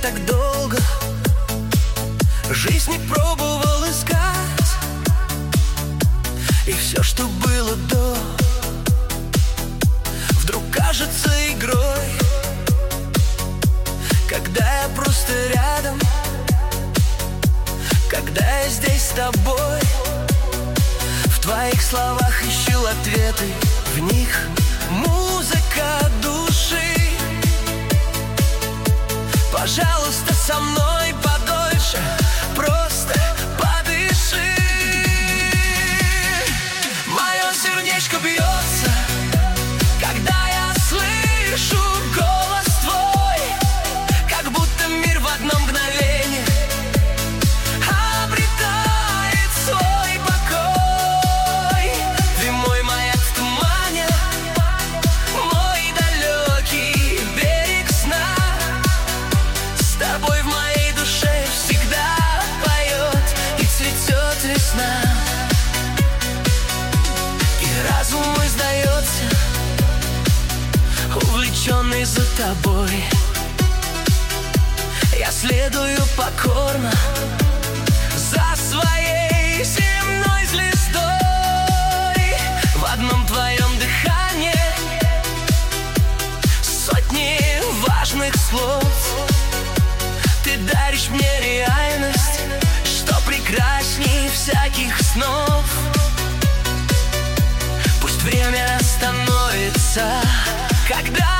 так долго жизнь не пробовал искать, и все, что было до, вдруг кажется игрой, когда я просто рядом, когда я здесь с тобой. В твоих словах ищу ответы, в них музыка души. Пожалуйста, со мной подольше, просто подыши. Мое сердечко бьется, когда я слышу голос твой, как будто мир в одно мгновение обретает свой покой. Ты мой маяк в тумане, мой далекий берег сна. С тобой в моей душе всегда поет и цветет весна. И разум мой сдается, увлеченный за тобой. Я следую покорно за своей земной звездой. В одном твоем дыхании сотни важных слов. Ты даришь мне реальность, что прекрасней всяких снов. Пусть время остановится, когда